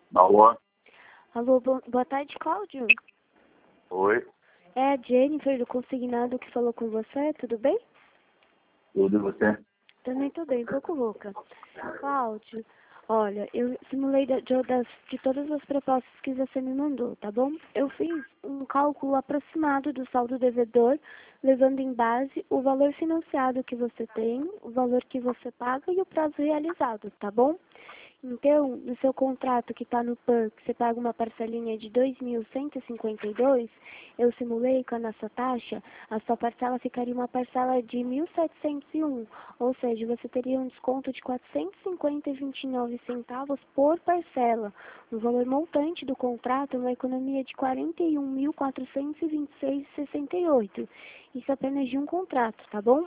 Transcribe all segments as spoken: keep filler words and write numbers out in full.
Alô? Alô, bo- boa tarde, Cláudio. Oi? É a Jennifer do Consignado que falou com você, tudo bem? Tudo e você? Também tô bem, um pouco louca. Cláudio, olha, eu simulei da- de, das- de todas as propostas que você me mandou, tá bom? Eu fiz um cálculo aproximado do saldo devedor, levando em base o valor financiado que você tem, o valor que você paga e o prazo realizado, tá bom? Então, no seu contrato que está no P A R, que você paga uma parcelinha de dois mil cento e cinquenta e dois, eu simulei com a nossa taxa, a sua parcela ficaria uma parcela de mil setecentos e um, ou seja, você teria um desconto de quatrocentos e cinquenta e vinte e nove centavos por parcela. O valor montante do contrato é uma economia de quarenta e um mil quatrocentos e vinte e seis vírgula sessenta e oito. Isso apenas de um contrato, tá bom?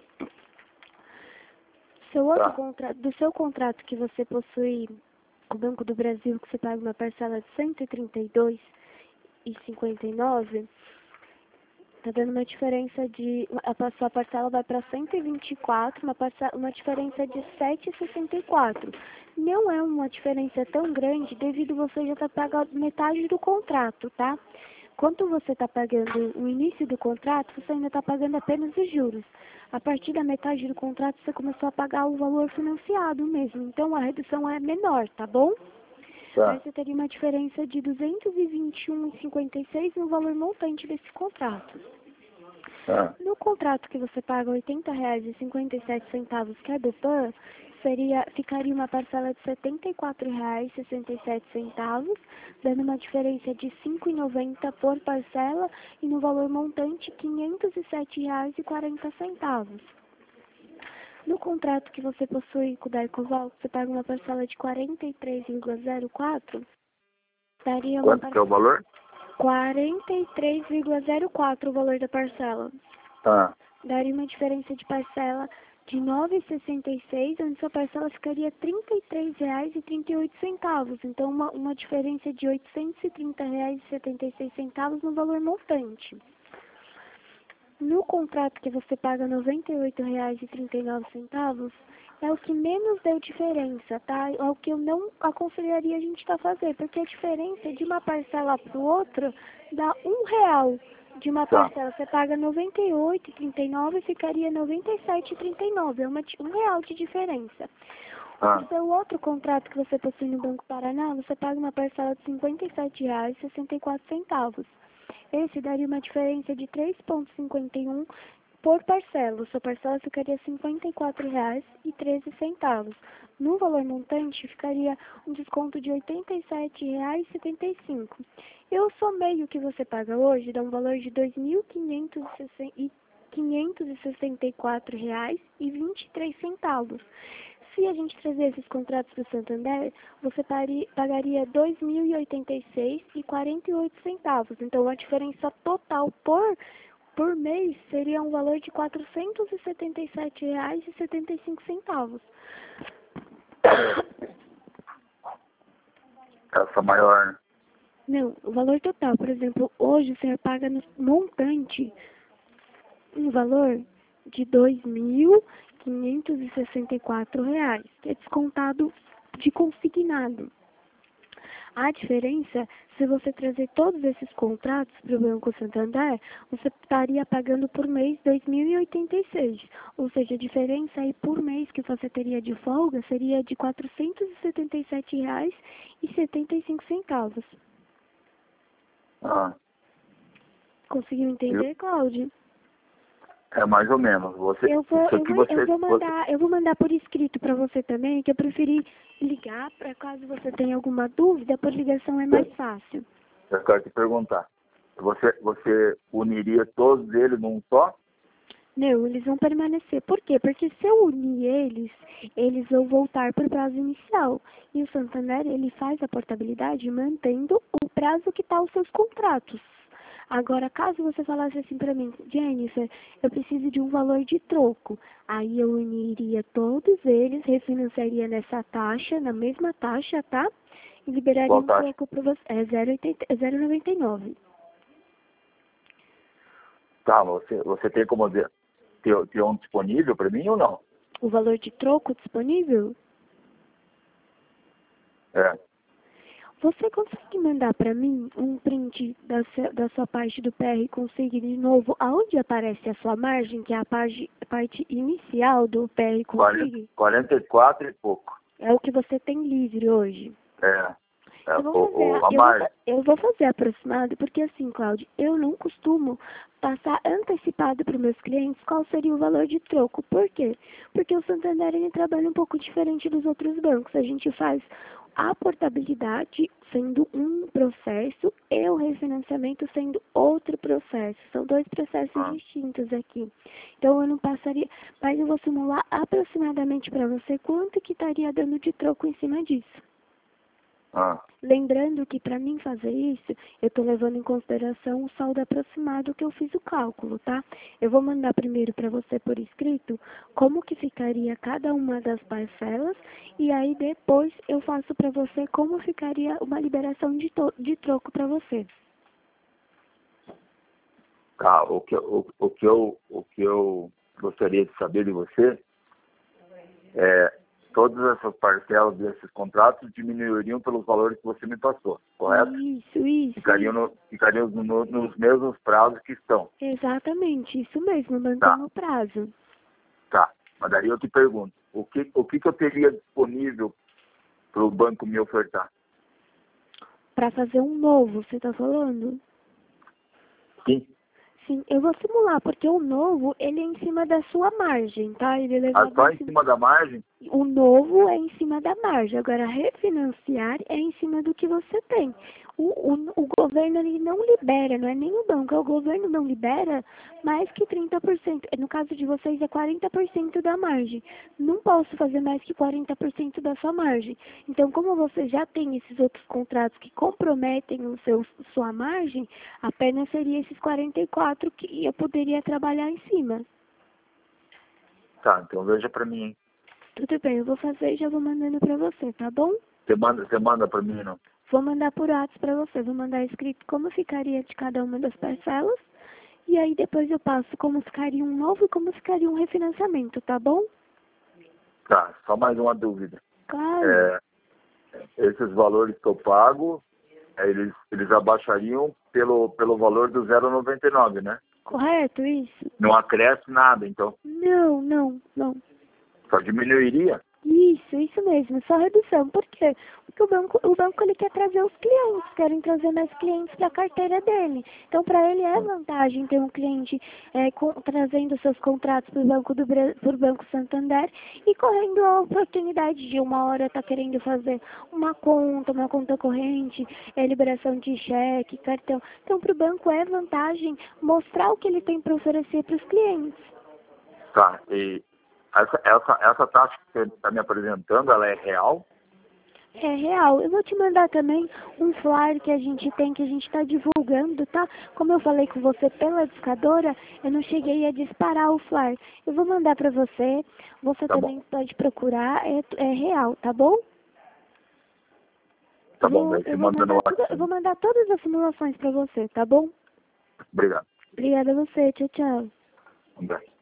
Seu outro Tá. contrato, do seu contrato que você possui com o Banco do Brasil, que você paga uma parcela de cento e trinta e dois reais e cinquenta e nove, tá dando uma diferença de, a sua parcela vai para cento e vinte e quatro, uma parcela, uma diferença de sete reais e sessenta e quatro. Não é uma diferença tão grande devido você já estar pagando metade do contrato, tá? Quanto você está pagando o início do contrato, você ainda está pagando apenas os juros. A partir da metade do contrato, você começou a pagar o valor financiado mesmo. Então, a redução é menor, tá bom? Aí Tá. você teria uma diferença de duzentos e vinte e um reais e cinquenta e seis no valor montante desse contrato. Tá. No contrato que você paga oitenta reais e cinquenta e sete centavos, que é do P A R, seria, ficaria uma parcela de setenta e quatro reais e sessenta e sete centavos, dando uma diferença de cinco reais e noventa centavos por parcela e no valor montante quinhentos e sete reais e quarenta centavos. No contrato que você possui com o Darcoval, você paga uma parcela de quarenta e três vírgula zero quatro, daria uma Quanto que é o parcela valor? quarenta e três vírgula zero quatro o valor da parcela. Tá. Daria uma diferença de parcela de nove reais e sessenta e seis, onde sua parcela ficaria trinta e três reais e trinta e oito centavos. Então, uma, uma diferença de oitocentos e trinta reais e setenta e seis centavos no valor montante. No contrato que você paga noventa e oito reais e trinta e nove centavos, é o que menos deu diferença, tá? É o que eu não aconselharia a gente tá fazer, porque a diferença de uma parcela para outra dá um real. De uma Tá. parcela você paga noventa e oito e trinta e nove e ficaria noventa e sete e trinta e nove, é uma, di- um real de diferença. Tá. O seu outro contrato que você possui no Banco Paraná, você paga uma parcela de cinquenta e sete reais e sessenta e quatro centavos. Esse daria uma diferença de três reais e cinquenta e um por parcela. Sua parcela ficaria cinquenta e quatro reais e treze centavos. No valor montante, ficaria um desconto de oitenta e sete reais e setenta e cinco. Eu somei o que você paga hoje, dá um valor de dois mil quinhentos e sessenta e quatro reais e vinte e três centavos. Se a gente trazer esses contratos para o Santander, você pari- pagaria dois mil e oitenta e seis reais e quarenta e oito centavos. Então, a diferença total por, por mês seria um valor de quatrocentos e setenta e sete reais e setenta e cinco centavos. Essa maior, né? Não, o valor total, por exemplo, hoje o senhor paga no montante um valor de dois mil quinhentos e sessenta e quatro reais, que é descontado de consignado. A diferença, se você trazer todos esses contratos para o Banco Santander, você estaria pagando por mês dois mil e oitenta e seis. Ou seja, a diferença aí por mês que você teria de folga seria de quatrocentos e setenta e sete reais e setenta e cinco centavos. Ah. Conseguiu entender, Cláudio? É mais ou menos. Você, Eu vou, isso eu aqui vou, você, eu vou você, mandar, eu vou mandar por escrito para você também, que eu preferi ligar para caso você tenha alguma dúvida, por ligação é mais fácil. eu quero te perguntar. Você, você uniria todos eles num só? Não, eles vão permanecer. Por quê? Porque se eu unir eles, eles vão voltar para o prazo inicial. E o Santander, ele faz a portabilidade mantendo o prazo que está os seus contratos. Agora, caso você falasse assim para mim, Jennifer, eu preciso de um valor de troco. Aí eu uniria todos eles, refinanciaria nessa taxa, na mesma taxa, tá? E liberaria Qual um taxa? troco para você. É zero vírgula noventa e nove. Tá, você, você tem como ter, ter, ter um disponível para mim ou não? O valor de troco disponível? É. Você consegue mandar para mim um print da, se- da sua parte do P R Consig de novo, aonde aparece a sua margem, que é a parte, parte inicial do P R Consig? quarenta e quatro e pouco. É o que você tem livre hoje. É. é Eu vou, o, fazer, o, a- a eu, vou, margem. fa- eu vou fazer aproximado, porque assim, Cláudio, eu não costumo passar antecipado para os meus clientes qual seria o valor de troco. Por quê? Porque o Santander ele trabalha um pouco diferente dos outros bancos. A gente faz a portabilidade sendo um processo e o refinanciamento sendo outro processo. São dois processos Ah. distintos aqui. Então eu não passaria, mas eu vou simular aproximadamente para você quanto que estaria dando de troco em cima disso. Ah. Lembrando que para mim fazer isso, eu estou levando em consideração o saldo aproximado que eu fiz o cálculo, tá? Eu vou mandar primeiro para você por escrito como que ficaria cada uma das parcelas e aí depois eu faço para você como ficaria uma liberação de, de troco para você. Tá, o que, o, o, que eu, o que eu gostaria de saber de você é todas essas parcelas desses contratos diminuiriam pelos valores que você me passou, correto? Isso, isso. Ficariam, no, ficariam no, nos mesmos prazos que estão. Exatamente, isso mesmo, mantendo Tá. o prazo. Tá, mas daí eu te pergunto, o que, o que, que eu teria disponível para o banco me ofertar? Para fazer um novo, você está falando? Sim. Sim, eu vou simular, porque o novo, ele é em cima da sua margem, tá? Ele é Ah, levado só em em cima... cima da margem? O novo é em cima da margem, agora refinanciar é em cima do que você tem. O, o, o governo ele não libera, não é nem o banco, é o governo não libera mais que trinta por cento. No caso de vocês é quarenta por cento da margem. Não posso fazer mais que quarenta por cento da sua margem. Então, como você já tem esses outros contratos que comprometem o seu, sua margem, apenas seria esses quarenta e quatro que eu poderia trabalhar em cima. Tá, então veja para mim, hein? Tudo bem, eu vou fazer e já vou mandando pra você, tá bom? Você manda, você manda para mim, não? Vou mandar por WhatsApp pra você, vou mandar escrito como ficaria de cada uma das parcelas. E aí depois eu passo como ficaria um novo e como ficaria um refinanciamento, tá bom? Tá, só mais uma dúvida. Claro. É, esses valores que eu pago, é, eles, eles abaixariam pelo, pelo valor do zero vírgula noventa e nove, né? Correto isso? Não acresce nada, então. Não, não, não. Só diminuiria? Isso, isso mesmo, só redução. Por quê? Porque o banco, o banco ele quer trazer os clientes, querem trazer mais clientes para a carteira dele. Então, para ele é vantagem ter um cliente é, com, trazendo seus contratos para o Banco do Bra- pro Banco Santander e correndo a oportunidade de uma hora estar tá querendo fazer uma conta, uma conta corrente, é, liberação de cheque, cartão. Então, para o banco é vantagem mostrar o que ele tem para oferecer para os clientes. Tá, e essa, essa, essa taxa que você está me apresentando, ela é real? É real. Eu vou te mandar também um flyer que a gente tem, que a gente está divulgando, tá? Como eu falei com você pela discadora, eu não cheguei a disparar o flyer. Eu vou mandar para você. Você Tá também bom. pode procurar. É, é real, tá bom? Tá Eu bom, vou, daí eu você vou manda no mandar tudo, eu vou WhatsApp. mandar todas as simulações para você, tá bom? Obrigado. Obrigada a você. Tchau, tchau. Obrigado.